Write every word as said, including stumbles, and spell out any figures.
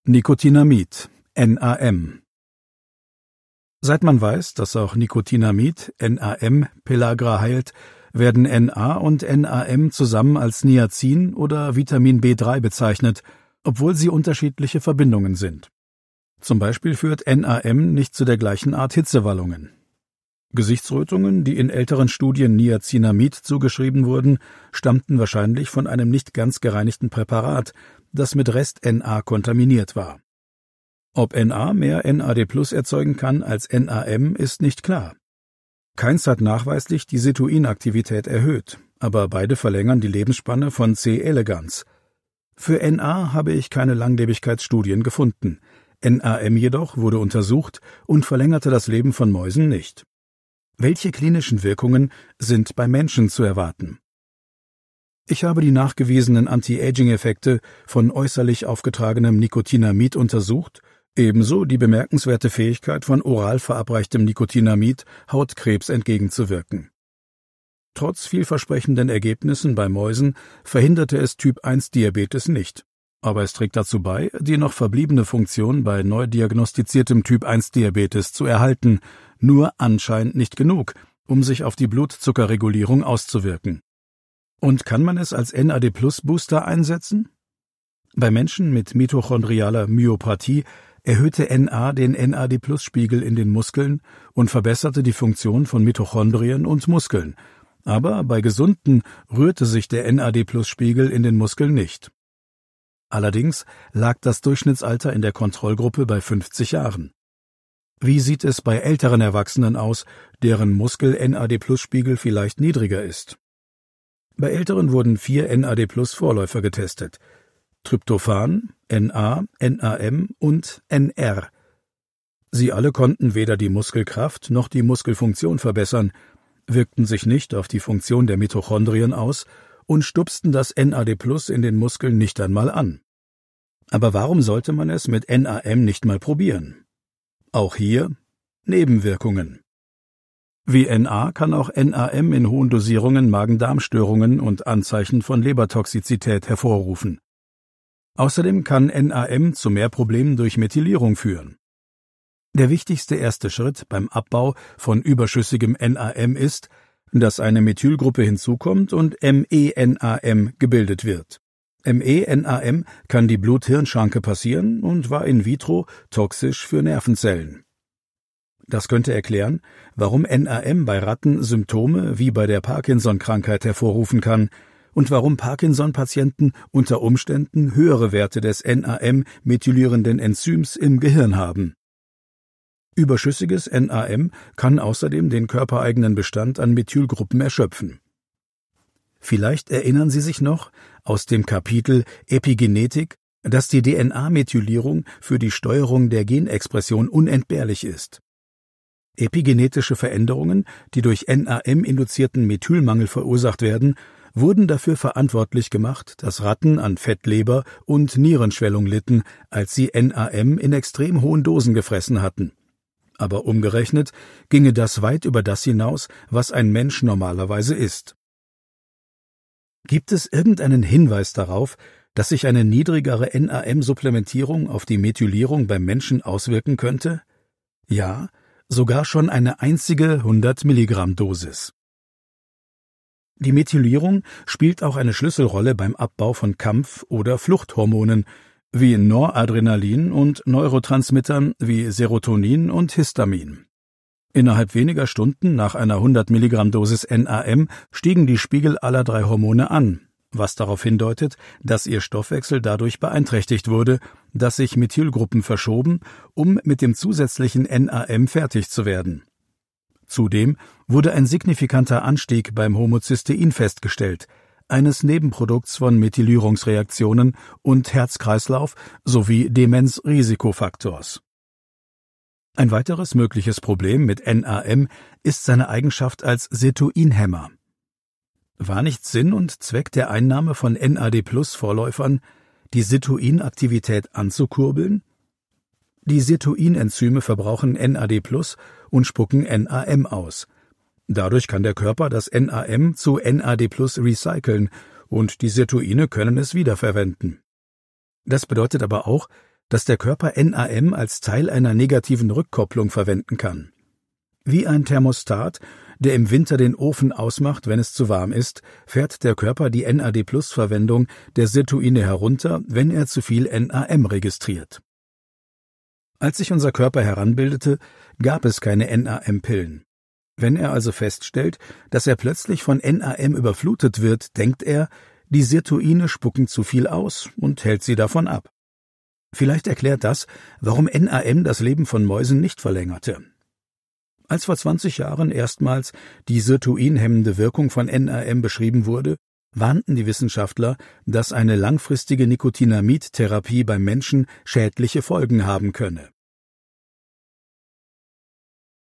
Nicotinamid, N A M. Seit man weiß, dass auch Nicotinamid, N A M, Pellagra heilt, werden N A und N A M zusammen als Niacin oder Vitamin B drei bezeichnet, obwohl sie unterschiedliche Verbindungen sind. Zum Beispiel führt N A M nicht zu der gleichen Art Hitzewallungen. Gesichtsrötungen, die in älteren Studien Niacinamid zugeschrieben wurden, stammten wahrscheinlich von einem nicht ganz gereinigten Präparat, das mit Rest N A kontaminiert war. Ob N A mehr N A D plus erzeugen kann als N A M, ist nicht klar. Keins hat nachweislich die Sitoinaktivität erhöht, aber beide verlängern die Lebensspanne von C. elegans. Für N A habe ich keine Langlebigkeitsstudien gefunden. N A M jedoch wurde untersucht und verlängerte das Leben von Mäusen nicht. Welche klinischen Wirkungen sind bei Menschen zu erwarten? Ich habe die nachgewiesenen Anti-Aging-Effekte von äußerlich aufgetragenem Nicotinamid untersucht, ebenso die bemerkenswerte Fähigkeit von oral verabreichtem Nicotinamid, Hautkrebs entgegenzuwirken. Trotz vielversprechenden Ergebnissen bei Mäusen verhinderte es Typ eins Diabetes nicht, aber es trägt dazu bei, die noch verbliebene Funktion bei neu diagnostiziertem Typ eins Diabetes zu erhalten, nur anscheinend nicht genug, um sich auf die Blutzuckerregulierung auszuwirken. Und kann man es als N A D plus Booster einsetzen? Bei Menschen mit mitochondrialer Myopathie erhöhte N A den N A D plus Spiegel in den Muskeln und verbesserte die Funktion von Mitochondrien und Muskeln, aber bei Gesunden rührte sich der N A D plus Spiegel in den Muskeln nicht. Allerdings lag das Durchschnittsalter in der Kontrollgruppe bei fünfzig Jahren. Wie sieht es bei älteren Erwachsenen aus, deren Muskel-N A D plus Spiegel vielleicht niedriger ist? Bei Älteren wurden vier N A D plus Vorläufer getestet: Tryptophan, N A, N A M und N R. Sie alle konnten weder die Muskelkraft noch die Muskelfunktion verbessern, wirkten sich nicht auf die Funktion der Mitochondrien aus und stupsten das N A D plus in den Muskeln nicht einmal an. Aber warum sollte man es mit N A M nicht mal probieren? Auch hier Nebenwirkungen. Wie N A kann auch N A M in hohen Dosierungen Magen-Darm-Störungen und Anzeichen von Lebertoxizität hervorrufen. Außerdem kann N A M zu mehr Problemen durch Methylierung führen. Der wichtigste erste Schritt beim Abbau von überschüssigem N A M ist, dass eine Methylgruppe hinzukommt und M E N A M gebildet wird. M E N A M kann die Blut-Hirn-Schranke passieren und war in vitro toxisch für Nervenzellen. Das könnte erklären, warum N A M bei Ratten Symptome wie bei der Parkinson-Krankheit hervorrufen kann und warum Parkinson-Patienten unter Umständen höhere Werte des N A M-methylierenden Enzyms im Gehirn haben. Überschüssiges N A M kann außerdem den körpereigenen Bestand an Methylgruppen erschöpfen. Vielleicht erinnern Sie sich noch aus dem Kapitel Epigenetik, dass die D N A-Methylierung für die Steuerung der Genexpression unentbehrlich ist. Epigenetische Veränderungen, die durch N A M-induzierten Methylmangel verursacht werden, wurden dafür verantwortlich gemacht, dass Ratten an Fettleber und Nierenschwellung litten, als sie N A M in extrem hohen Dosen gefressen hatten. Aber umgerechnet ginge das weit über das hinaus, was ein Mensch normalerweise isst. Gibt es irgendeinen Hinweis darauf, dass sich eine niedrigere N A M-Supplementierung auf die Methylierung beim Menschen auswirken könnte? Ja, sogar schon eine einzige hundert Milligramm Dosis. Die Methylierung spielt auch eine Schlüsselrolle beim Abbau von Kampf- oder Fluchthormonen wie Noradrenalin und Neurotransmittern wie Serotonin und Histamin. Innerhalb weniger Stunden nach einer hundert Milligramm Dosis N A M stiegen die Spiegel aller drei Hormone an, was darauf hindeutet, dass ihr Stoffwechsel dadurch beeinträchtigt wurde, dass sich Methylgruppen verschoben, um mit dem zusätzlichen N A M fertig zu werden. Zudem wurde ein signifikanter Anstieg beim Homozystein festgestellt, eines Nebenprodukts von Methylierungsreaktionen und Herz-Kreislauf sowie Demenzrisikofaktors. Ein weiteres mögliches Problem mit N A M ist seine Eigenschaft als Sitoinhemmer. War nicht Sinn und Zweck der Einnahme von N A D plus Vorläufern, die Sitoinaktivität anzukurbeln? Die Sitoinenzyme verbrauchen N A D plus und spucken N A M aus. Dadurch kann der Körper das N A M zu N A D plus recyceln und die Sitoine können es wiederverwenden. Das bedeutet aber auch, dass der Körper N A M als Teil einer negativen Rückkopplung verwenden kann. Wie ein Thermostat, der im Winter den Ofen ausmacht, wenn es zu warm ist, fährt der Körper die N A D Plus Verwendung der Sirtuine herunter, wenn er zu viel N A M registriert. Als sich unser Körper heranbildete, gab es keine N A M-Pillen. Wenn er also feststellt, dass er plötzlich von N A M überflutet wird, denkt er, die Sirtuine spucken zu viel aus und hält sie davon ab. Vielleicht erklärt das, warum N A M das Leben von Mäusen nicht verlängerte. Als vor zwanzig Jahren erstmals die sirtuinhemmende Wirkung von N A M beschrieben wurde, warnten die Wissenschaftler, dass eine langfristige Nicotinamid-Therapie beim Menschen schädliche Folgen haben könne.